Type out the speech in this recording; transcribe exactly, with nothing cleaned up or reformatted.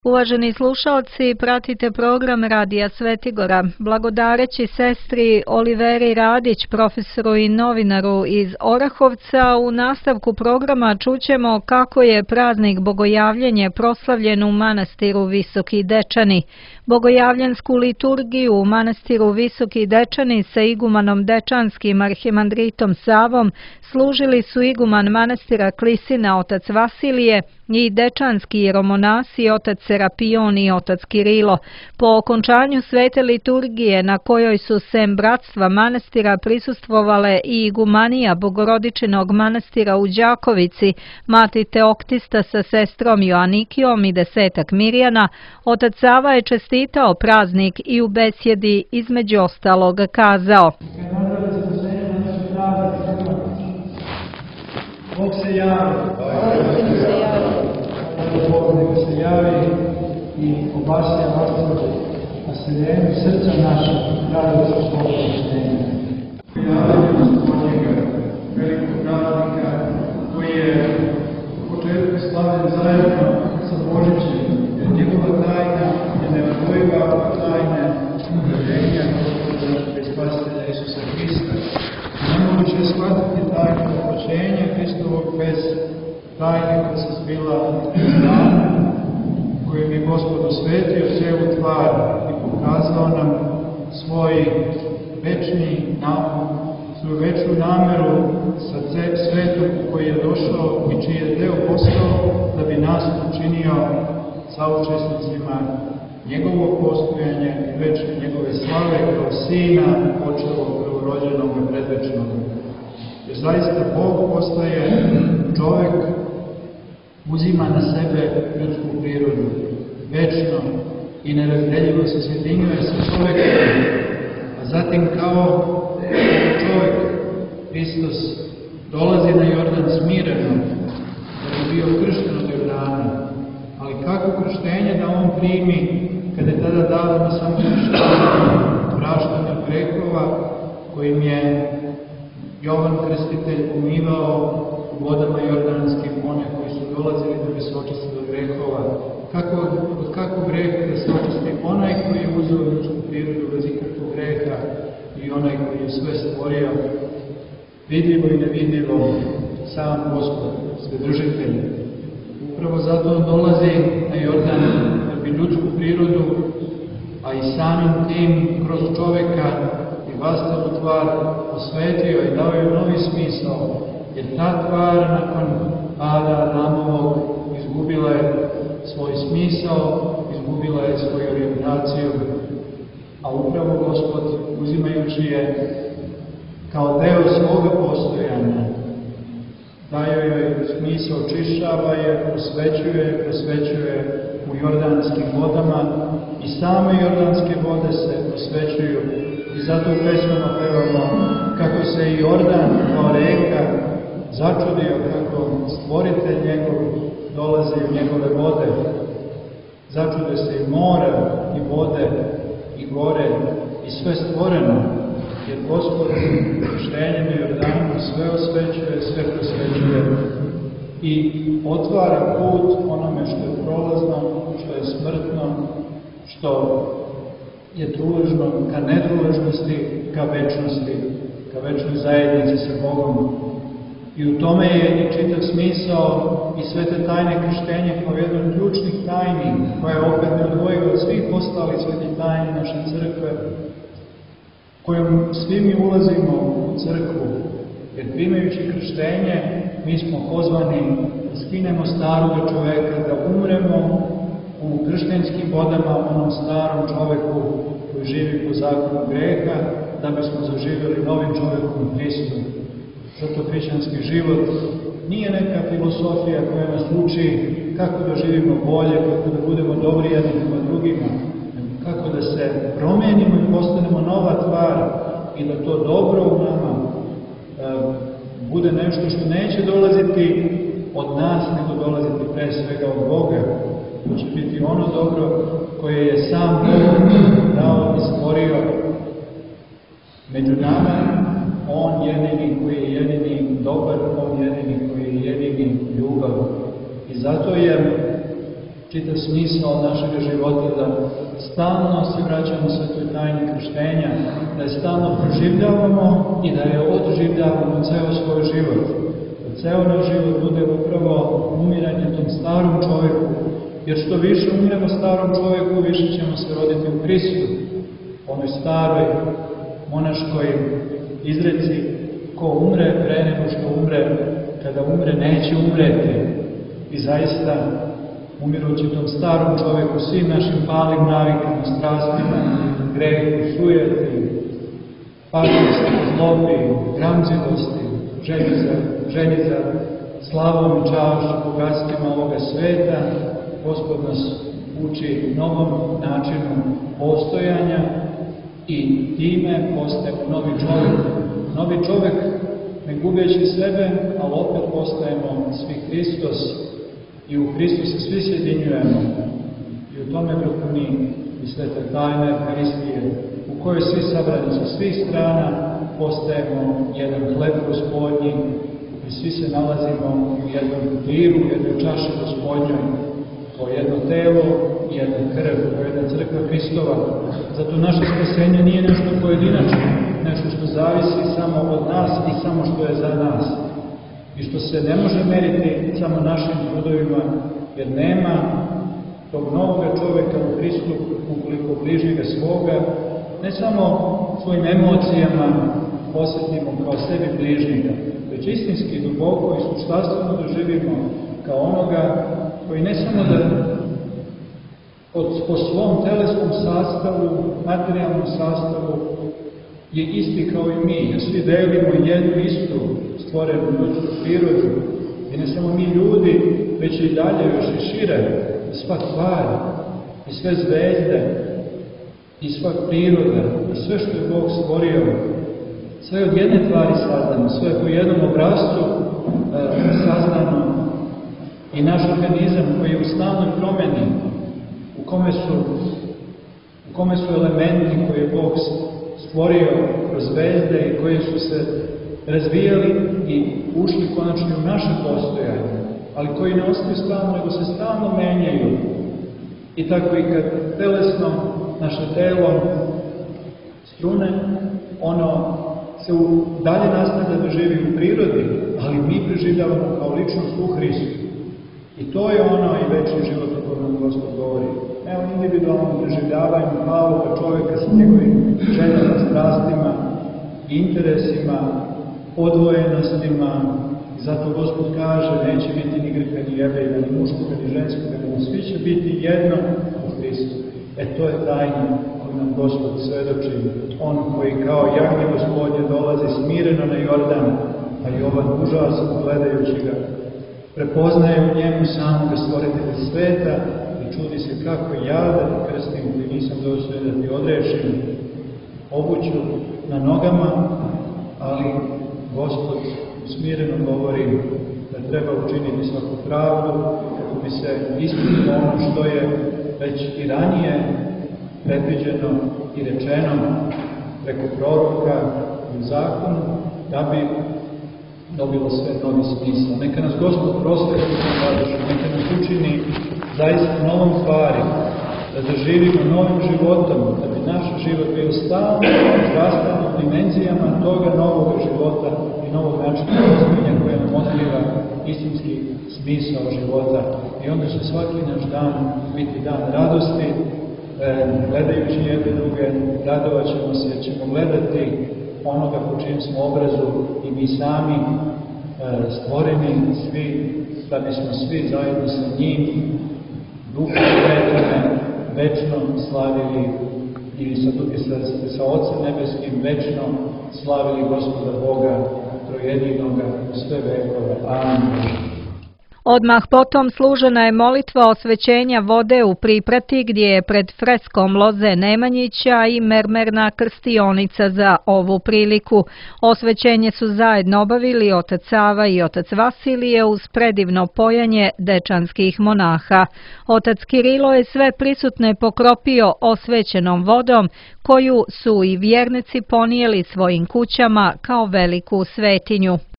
Uvaženi slušalci, pratite program Radija Svetigora. Blagodareći sestri Oliveri Radić, profesoru i novinaru iz Orahovca, u nastavku programa čućemo kako je praznik Bogojavljenje proslavljen u manastiru Visoki Dečani. Bogojavljensku liturgiju u manastiru Visoki Dečani sa igumanom Dečanskim arhimandritom Savom služili su iguman manastira Klisina otac Vasilije i dečanski jeromonasi otac Serapion i otac Kirilo. Po okončanju svete liturgije, na kojoj su sem bratstva manastira prisustvovale i igumanija Bogorodičinog manastira u Đakovici, mati Teoktista sa sestrom Joanikijom i desetak Mirjana, otac Sava je čestitao praznik i u besjedi između ostalog kazao: Bog se javi, Bog neka se javi i obasja vas na seljenju srca naša, radi za svog poštenja. Javljaju Gospodnjega, velikog praznika, koji je u početku slavljen zajedno sa Božićem, jer njegova tajna je neodvojiva tajna rođenja Gospoda i Spasitelja Isusa Hrista. Nemoguće je shvatiti tajnu opoćenja Hristovog bez tajne koja se zbila iz dana, kojim je Gospod osvetio celu tvar i pokazao nam svoj večni naum, svoju večnu nameru sa svetom koji je došao i čiji je deo postao da bi nas učinio saučesnicima njegovog postojanja i večne njegove slave kao Sina počelog prvorođenog i predvečnog. Jer zaista Bog postaje čovek, uzima na sebe ljudsku prirodu, večno i nerazdeljivo se sjedinjuje sa čovekom, a zatim kao čovek Hristos dolazi na Jordan smireno, da bi bio kršten od Jordana. Ali kako krštenje da on primi, kada je tada davano samo praštanje grehova, kojim je Jovan Krstitelj umivao vodama jordanskim one koji su dolazili da bi se očistili od grehova. Kako, od kakvog greha da se očisti onaj koji je uzeo ljudsku prirodu bez ikakvog greha i onaj koji je sve stvorio, vidljivo i nevidljivo, sam Gospod, Svedržitelj. Upravo zato on dolazi na Jordan da bi ljudsku prirodu, a i samim tim kroz čoveka i vastavu tvar osvetio i dao joj novi smisao, jer ta tvar nakon pada Adamovog izgubila je svoj smisao, izgubila je svoju orijentaciju, a upravo Gospod, uzimajući je kao deo svoga postojanja, daje joj smisao, očišćava je, prosvećuje, prosvećuje u jordanskim vodama i same jordanske vode se prosvećuju. I zato u pesmama pevamo kako se i Jordan kao reka začudio, kako stvoritelj njegov dolazi u njegove vode. Začudio se i mora, i vode, i gore, i sve stvoreno, jer Gospod krštenjem na Jordanu sve osvećuje, sve prosvećuje i otvara put onome što je prolazno, što je smrtno, što je truležno, ka netruležnosti, ka večnosti, ka večnoj zajednici sa Bogom. I u tome je i čitav smisao i sve te tajne krštenja kao jedan od ključnih tajni, koja je opet neodvojiva od svih ostalih svetih tajni naše crkve, kojom svi mi ulazimo u crkvu, jer primajući krštenje mi smo pozvani da skinemo staroga čoveka, da umremo u krštenskim vodama onom starom čoveku koji živi po zakonu greha, da bismo zaživjeli novim čovekom u Hristu. Zato hrišćanski život nije neka filosofija koja nas uči kako da živimo bolje, kako da budemo dobri jedni prema drugima, kako da se promenimo i postanemo nova tvar i da to dobro u nama e, bude nešto što neće dolaziti od nas, nego dolaziti pre svega od Boga. To će biti ono dobro koje je sam Bog dao i stvorio među nama. On jedini koji je jedini dobar, on jedini koji je jedini ljubav. I zato je čitav smisao našeg života, da stalno se vraćamo svetoj tajni krštenja, da je stalno proživljavamo i da je odživljavamo ceo svoj život. Da ceo naš život bude upravo umiranje tom starom čovjeku, jer što više umiramo starom čovjeku, više ćemo se roditi u Hristu, onoj staroj monaškoj izreci: ko umre pre nego što umre, kada umre neće umreti. I zaista, umirući tom starom čovjeku, svim našim palim navikama, strastima, grehu, sujeti, pažnjosti, zlobi, gramzivosti, želji za, želji za slavom i čašću, bogatstvima ovoga sveta, Gospod nas uči novom načinu postojanja i time postajemo novi čovjek. Novi čovjek, ne gubeći sebe, ali opet postajemo svi Hristos i u Hristu se svi sjedinjujemo. I u tome vrhuni i sveta tajna Euharistije, u kojoj svi sabrani sa svih strana postajemo jedan hleb Gospodnji i svi se nalazimo u jednom diru, u jednoj čaši Gospodnjoj, kao jedno telo i jedna krv, kao jedna crkva Hristova. Zato naše spasenje nije nešto pojedinačno, nešto što zavisi samo od nas i samo što je za nas. I što se ne može meriti samo našim trudovima, jer nema tog novog čovjeka u Hristu ukoliko bližnjega svoga, ne samo svojim emocijama posjetimo kao sebi bližnjega, već istinski, duboko i suštvastveno doživimo kao onoga koji ne samo da po svom telesnom sastavu, materijalnom sastavu je isti kao i mi, jer svi delimo jednu istu stvorenu ljudsku prirodu, i ne samo mi ljudi, već i dalje još i šire, i sva tvar, i sve zvezde, i sva priroda, i sve što je Bog stvorio, sve od jedne tvari sazdano, sve po jednom obrazcu e, sazdano, i naš organizam koji je u stalnoj promeni, u kome su, u kome su elementi koje je Bog stvorio kroz zvezde i koji su se razvijali i ušli konačno u naše postojanje, ali koji ne ostaju stalno, nego se stalno menjaju. I tako i kad telesno, naše telo strune, ono se u, dalje nastavlja da živi u prirodi, ali mi preživljavamo kao ličnost u Hristu. I to je ono i večni život o kojem nam Gospod govori. Ne o individualnom preživljavanju maloga čovjeka sa njegovim željama, strastima, interesima, odvojenostima. I zato Gospod kaže, neće biti ni Grka, ni Jevreja, ni muškoga, ni ženskoga, nego svi će biti jedno u Hristu. E to je tajna koju nam Gospod svedoči. On koji kao jagnje Gospodnje dolazi smireno na Jordan, a Jovan užasno gledajući ga prepoznaje u njemu samoga stvoritelja sveta i čudi se kako ja da ti krstim, koji nisam došao da ti odrešim obuću na nogama, ali Gospod smireno govori da treba učiniti svaku pravdu kako bi se ispunilo ono što je već i ranije predviđeno i rečeno preko proroka i u zakonu, da bi dobilo sve novi smisla. Neka nas Gospod prosveti u radošu, neka nas učini zaista novom stvari, da zaživimo novim životom, da bi naš život bio stalno izrastan u dimenzijama toga novog života i novog načina razmišljanja koje nam otkriva istinski smisao života. I onda će svaki naš dan biti dan radosti, e, gledajući jedne druge, radovat ćemo se, jer ćemo gledati onoga po čijem smo obrazu i mi sami e, stvoreni svi, da bismo svi zajedno sa njim, Duhom Svetom, večno slavili i sa, sa, sa Otcem Nebeskim večno slavili Gospoda Boga, trojedinoga u sve vekove. Amen. Odmah potom služena je molitva osvećenja vode u Priprati, gdje je pred freskom Loze Nemanjića i mermerna krstionica za ovu priliku. Osvećenje su zajedno obavili otac Sava i otac Vasilije uz predivno pojanje dečanskih monaha. Otac Kirilo je sve prisutne pokropio osvećenom vodom, koju su i vjernici ponijeli svojim kućama kao veliku svetinju.